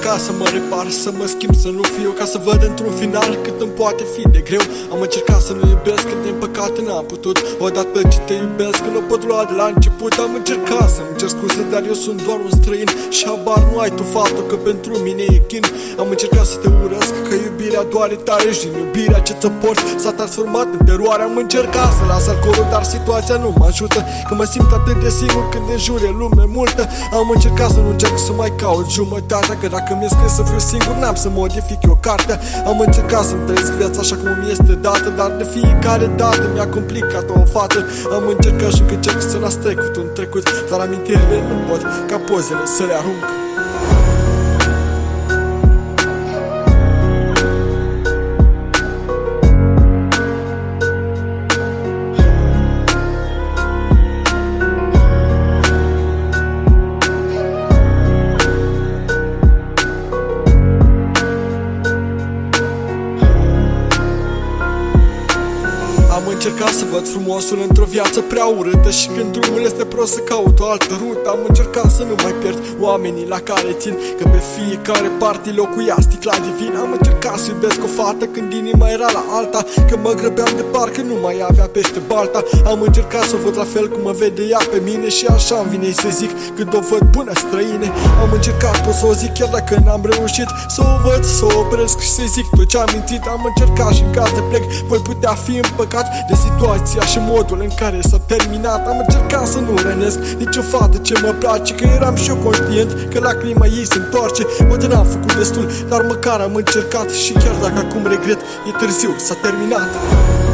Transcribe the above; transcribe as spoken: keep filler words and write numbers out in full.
încercat să mă repar, să mă schimb, să nu fiu, ca să văd într-un final cât îmi poate fi de greu. Am încercat să nu iubesc când din păcate n-am putut. Odată ce te iubesc nu pot lua de la început. Am încercat să-mi cer scuze, dar eu sunt doar un străin și habar nu ai tu faptul că pentru mine e chin. Am încercat să te urăsc, că iubirea doare tare și din iubirea ce ți-o port s-a transformat în teroare. Am încercat să las alcoolul, dar situația nu mă ajută, că mă simt atât de singur când în jur e lume multă. Am încercat să nu încerc să mai caut jumătatea, că dacă mi-e scris să fiu singur n-am să modific eu cartea. Am încercat să-mi trăiesc viața așa cum mi este dată, dar de fiecare dată mi-a complicat o fată. Am încercat și încă încerc să las trecutul în trecut, dar amintirile nu pot ca pozele să le arunc. Am încercat să văd frumosul într-o viață prea urâtă și când drumul este prost să caut o altă rută. Am încercat să nu mai pierd oamenii la care țin, că pe fiecare parte locuia sticla divin. Am încercat să iubesc o fată când inima era la alta, că mă grăbeam de parcă nu mai avea pește balta. Am încercat să o văd la fel cum mă vede ea pe mine și așa îmi vine să zic când o văd bună străine. Am încercat, pot să o zic chiar dacă n-am reușit, să o văd, să o opresc și să zic tot ce am mințit. Am încercat și în caz de plec voi putea fi împăcat de situația și modul în care s-a terminat. Am încercat să nu rănesc nicio fată ce mă place, că eram și eu conștient că lacrima ei se întoarce. Poate n-am făcut destul, dar măcar am încercat și chiar dacă acum regret, e târziu, s-a terminat.